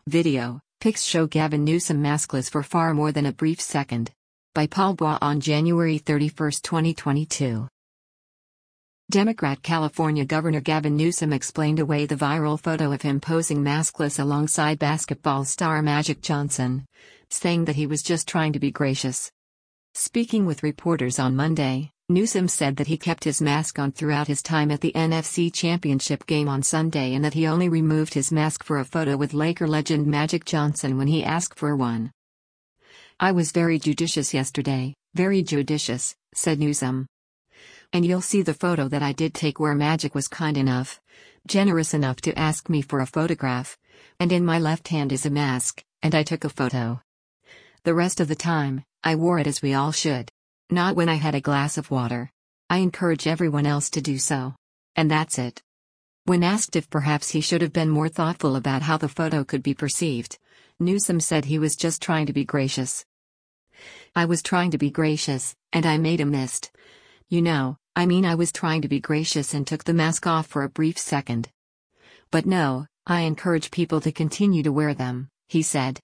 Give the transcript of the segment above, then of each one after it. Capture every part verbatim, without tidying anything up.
Video, pics show Gavin Newsom maskless for far more than a brief second. By Paul Bois on January thirty-first, twenty twenty-two. Democrat California Governor Gavin Newsom explained away the viral photo of him posing maskless alongside basketball star Magic Johnson, saying that he was just trying to be gracious. Speaking with reporters on Monday, Newsom said that he kept his mask on throughout his time at the N F C Championship game on Sunday and that he only removed his mask for a photo with Laker legend Magic Johnson when he asked for one. "I was very judicious yesterday, very judicious," said Newsom. "And you'll see the photo that I did take where Magic was kind enough, generous enough to ask me for a photograph, and in my left hand is a mask, and I took a photo. The rest of the time, I wore it as we all should. Not when I had a glass of water. I encourage everyone else to do so. And that's it." When asked if perhaps he should have been more thoughtful about how the photo could be perceived, Newsom said he was just trying to be gracious. "I was trying to be gracious, and I made a mist. You know, I mean I was trying to be gracious and took the mask off for a brief second. But no, I encourage people to continue to wear them," he said.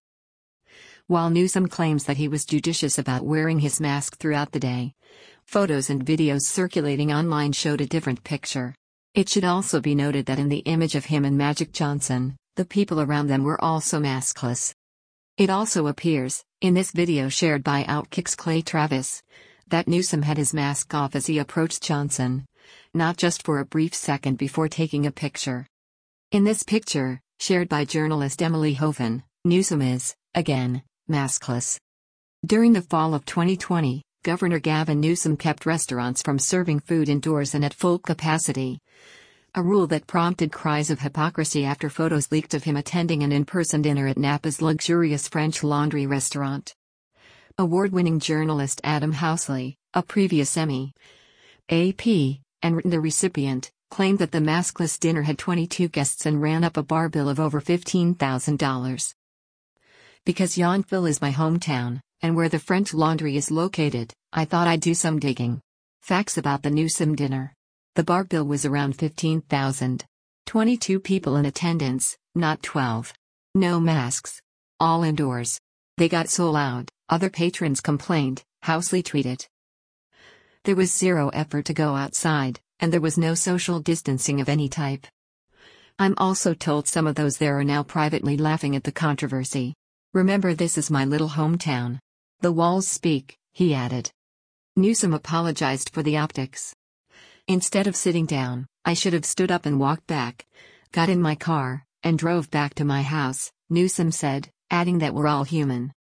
While Newsom claims that he was judicious about wearing his mask throughout the day, photos and videos circulating online showed a different picture. It should also be noted that in the image of him and Magic Johnson, the people around them were also maskless. It also appears, in this video shared by Outkick's Clay Travis, that Newsom had his mask off as he approached Johnson, not just for a brief second before taking a picture. In this picture, shared by journalist Emily Hoven, Newsom is, again, maskless. During the fall of twenty twenty, Governor Gavin Newsom kept restaurants from serving food indoors and at full capacity, a rule that prompted cries of hypocrisy after photos leaked of him attending an in-person dinner at Napa's luxurious French Laundry restaurant. Award-winning journalist Adam Housley, a previous Emmy, A P, and the recipient, claimed that the maskless dinner had twenty-two guests and ran up a bar bill of over fifteen thousand dollars. "Because Yountville is my hometown, and where the French Laundry is located, I thought I'd do some digging. Facts about the Newsom dinner. The bar bill was around fifteen thousand dollars. twenty-two people in attendance, not twelve. No masks. All indoors. They got so loud, other patrons complained," Housley tweeted. "There was zero effort to go outside, and there was no social distancing of any type. I'm also told some of those there are now privately laughing at the controversy. Remember, this is my little hometown. The walls speak," he added. Newsom apologized for the optics. "Instead of sitting down, I should have stood up and walked back, got in my car, and drove back to my house," Newsom said, adding that we're all human.